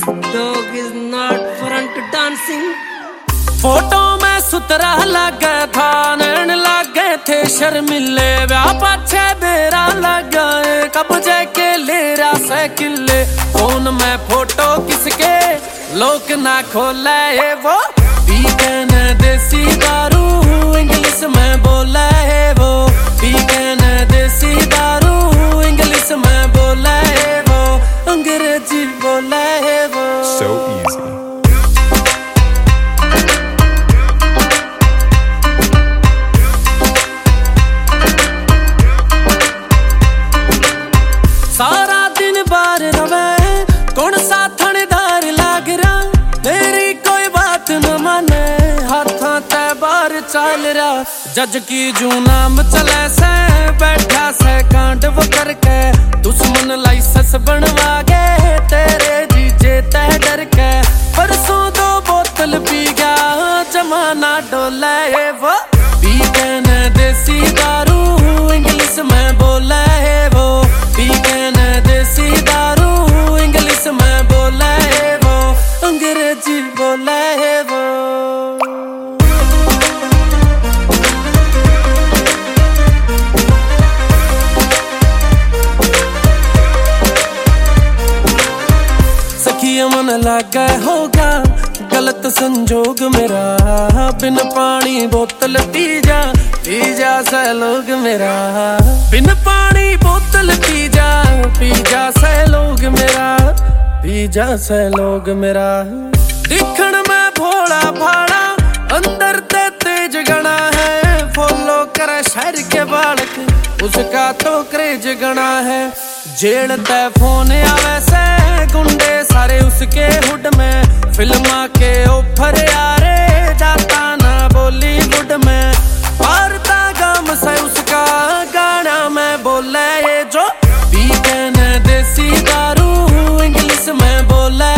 Dog is not front dancing. Photo में सुतरा लगे था, नैन लगे थे शर्मिले, व्याह पाछे देरा लगा कब्जे के लेरा साइकिले। फोन में फोटो किसके लोक ना खोले वो, पीकन देसी दारू इंग्लिश में बोला है वो, पीकन देसी दारू इंग्लिश में बोला है वो, अंग्रेजी बोला है वो। So easy. सारा दिन बार रवे कौन सा थानेदार लाग रहा, मेरी कोई बात न माने हाथा ते बार चल रहा। जज की जू नाम चले से बैठा से कांड वो करके, दुश्मन लाइसेंस बनवा गए तेरे जीजे तह डर के। परसों 2 बोतल पी गया जमाना डोला है वो, पीकन देसी दारू इंग्लिश में बोला है वो, पीकन देसी दारू इंग्लिश में बोला है वो, अंग्रेजी बोला है वो। सखिया मन लगा होगा गलत संजोग मेरा, बिन पानी बोतल पी जा से लोग मेरा, बिन पानी बोतल पी जा से लोग मेरा, पी जा से लोग मेरा। दिखण में भोला भाड़ा अंदर ते तेज गणा है, फॉलो करे शहर के बालक उसका तो क्रेज गणा है। जेल ते फोन आवे से गुंडे सारे उसके हुड में, फिल्मा के ऑफर यारे जाता ना बॉलीवुड में, वारता गाम से उसका गाना में बोले ये जो, पीकन देसी दारू इंग्लिश में बोले